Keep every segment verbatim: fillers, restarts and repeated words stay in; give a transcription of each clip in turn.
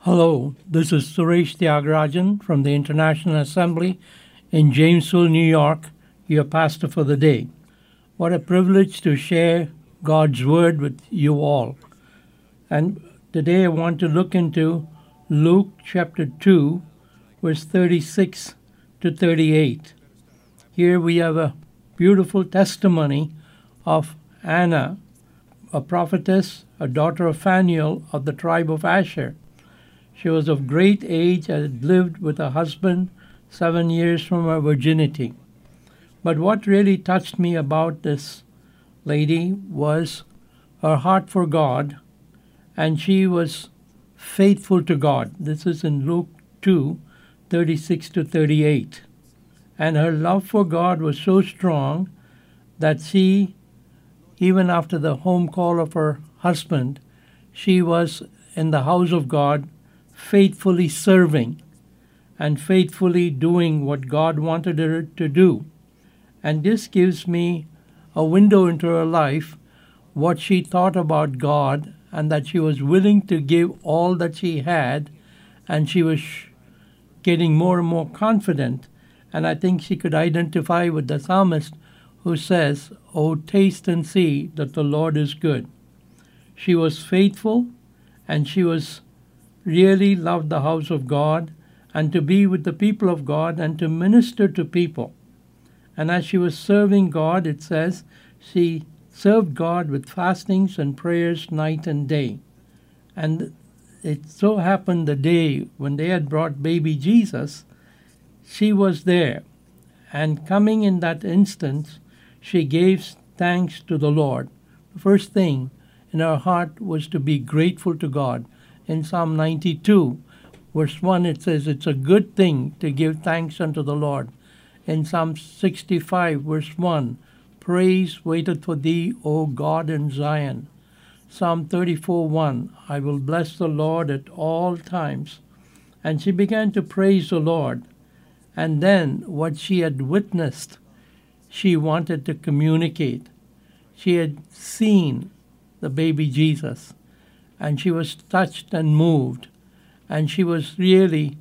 Hello, this is Suresh Tyagarajan from the International Assembly in Jamesville, New York, your pastor for the day. What a privilege to share God's Word with you all. And today I want to look into Luke chapter two, verse thirty-six to thirty-eight. Here we have a beautiful testimony of Anna, a prophetess, a daughter of Phanuel of the tribe of Asher. She was of great age and had lived with her husband seven years from her virginity. But what really touched me about this lady was her heart for God, and she was faithful to God. This is in Luke two, thirty-six to thirty-eight. And her love for God was so strong that she, even after the home call of her husband, she was in the house of God faithfully serving and faithfully doing what God wanted her to do. And this gives me a window into her life, what she thought about God, and that she was willing to give all that she had, and she was getting more and more confident. And I think she could identify with the psalmist who says, "Oh, taste and see that the Lord is good." She was faithful, and she was really loved the house of God and to be with the people of God and to minister to people. And as she was serving God, it says she served God with fastings and prayers night and day. And it so happened the day when they had brought baby Jesus, she was there. And coming in that instance, she gave thanks to the Lord. The first thing in her heart was to be grateful to God. In Psalm ninety-two, verse one, it says, "It's a good thing to give thanks unto the Lord." In Psalm sixty-five, verse one, "Praise waiteth for thee, O God in Zion." Psalm thirty-four, one, "I will bless the Lord at all times." And she began to praise the Lord. And then what she had witnessed, she wanted to communicate. She had seen the baby Jesus, and she was touched and moved, and she was really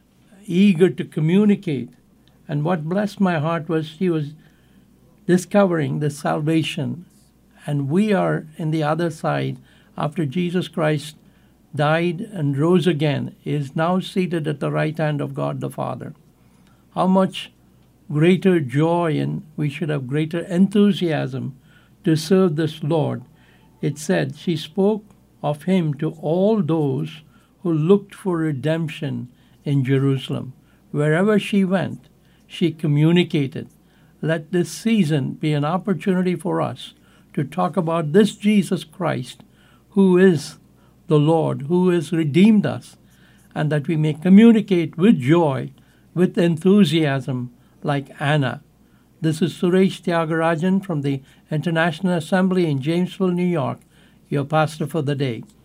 eager to communicate. And what blessed my heart was she was discovering the salvation. And we are in the other side after Jesus Christ died and rose again, is now seated at the right hand of God the Father. How much greater joy, and we should have greater enthusiasm to serve this Lord. It said she spoke of him to all those who looked for redemption in Jerusalem. Wherever she went, she communicated. Let this season be an opportunity for us to talk about this Jesus Christ, who is the Lord, who has redeemed us, and that we may communicate with joy, with enthusiasm, like Anna. This is Suresh Tyagarajan from the International Assembly in Jamesville, New York, your pastor for the day.